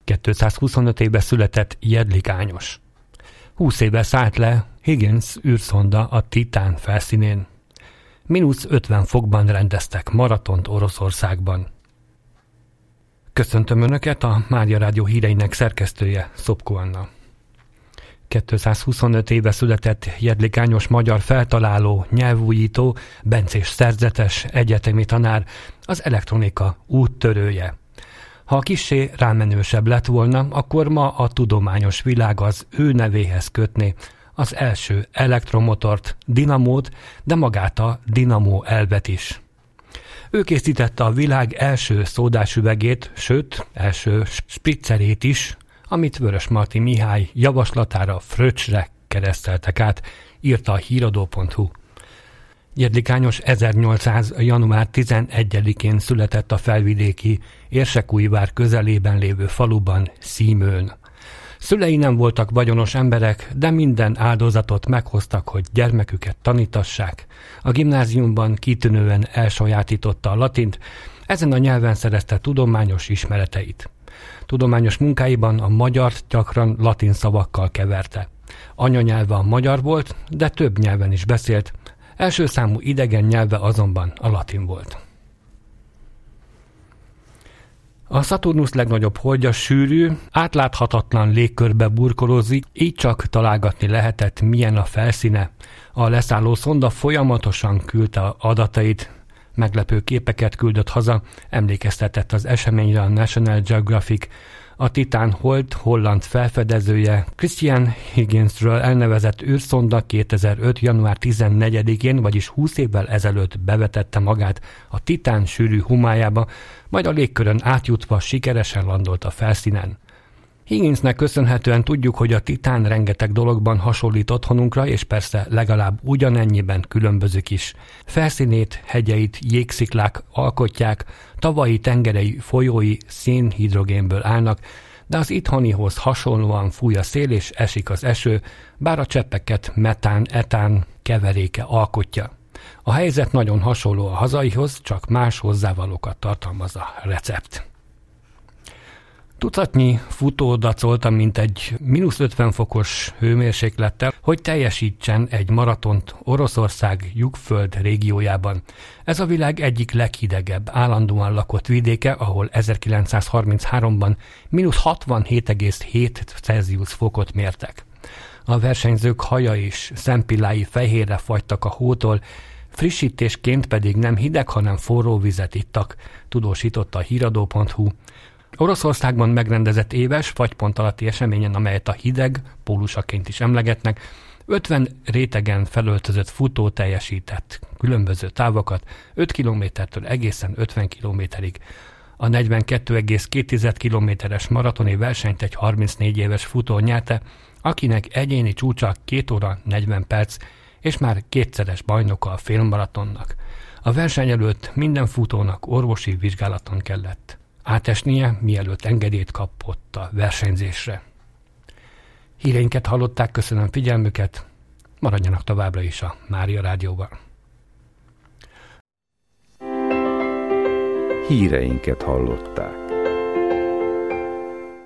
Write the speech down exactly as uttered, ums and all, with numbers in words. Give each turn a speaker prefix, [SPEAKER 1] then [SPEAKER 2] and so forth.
[SPEAKER 1] kétszázhuszonöt éve született Jedlik Ányos. húsz éve szállt le Higgins űrszonda a Titán felszínén. mínusz ötven fokban rendeztek maratont Oroszországban. Köszöntöm Önöket, a Mária Rádió híreinek szerkesztője, Szopko Anna. kétszázhuszonöt éve született Jedlik Ányos magyar feltaláló, nyelvújító, bencés szerzetes, egyetemi tanár, az elektronika úttörője. Ha kissé rámenősebb lett volna, akkor ma a tudományos világ az ő nevéhez kötné az első elektromotort, dinamót, de magát a dinamó elvet is. Ő készítette a világ első szódásüvegét, sőt, első spritzerét is, amit Vörösmarty Mihály javaslatára fröccsre kereszteltek át, írta a híradó pont hu. Jedlik Ányos ezernyolcszáz. január tizenegyedikén született a felvidéki Érsekújvár közelében lévő faluban, Szímőn. Szülei nem voltak vagyonos emberek, de minden áldozatot meghoztak, hogy gyermeküket tanítassák. A gimnáziumban kitűnően elsajátította a latint, ezen a nyelven szerezte tudományos ismereteit. Tudományos munkáiban a magyart gyakran latin szavakkal keverte. Anyanyelve a magyar volt, de több nyelven is beszélt, első számú idegen nyelve azonban a latin volt. A Szaturnusz legnagyobb holdja sűrű, átláthatatlan légkörbe burkolózik, így csak találgatni lehetett, milyen a felszíne. A leszálló szonda folyamatosan küldte adatait, meglepő képeket küldött haza, emlékeztetett az eseményre a National Geographic. A Titán hold holland felfedezője Christian Higginsről elnevezett űrszonda kétezer-öt. január tizennegyedikén, vagyis húsz évvel ezelőtt bevetette magát a Titán sűrű humájába, majd a légkörön átjutva sikeresen landolt a felszínen. Higginsnek köszönhetően tudjuk, hogy a Titán rengeteg dologban hasonlít otthonunkra, és persze legalább ugyanennyiben különbözik is. Felszínét, hegyeit jégsziklák alkotják, tavai, tengerei, folyói szénhidrogénből állnak, de az itthonihoz hasonlóan fúj a szél és esik az eső, bár a cseppeket metán-etán keveréke alkotja. A helyzet nagyon hasonló a hazaihoz, csak más hozzávalókat tartalmaz a recept. Tucatnyi futó dacolta, mint egy mínusz ötven fokos hőmérséklettel, hogy teljesítsen egy maratont Oroszország Jugföld régiójában. Ez a világ egyik leghidegebb, állandóan lakott vidéke, ahol ezerkilencszázharminchárom-ban mínusz hatvanhét egész hét Celsius fokot mértek. A versenyzők haja és szempillái fehérre fagytak a hótól, frissítésként pedig nem hideg, hanem forró vizet ittak, tudósította a híradó pont hu. Oroszországban megrendezett éves fagypont alatti eseményen, amelyet a hideg pólusaként is emlegetnek, ötven rétegen felöltözött futó teljesített különböző távokat, öt kilométertől egészen ötven kilométerig. A negyvenkét egész két kilométeres maratoni versenyt egy harmincnégy éves futó nyerte, akinek egyéni csúcsa két óra negyven perc, és már kétszeres bajnoka a félmaratonnak. A verseny előtt minden futónak orvosi vizsgálaton kellett átesnie, mielőtt engedélyt kapott a versenyzésre. Híreinket hallották, köszönöm figyelmüket, maradjanak továbbra is a Mária Rádióban.
[SPEAKER 2] Híreinket hallották.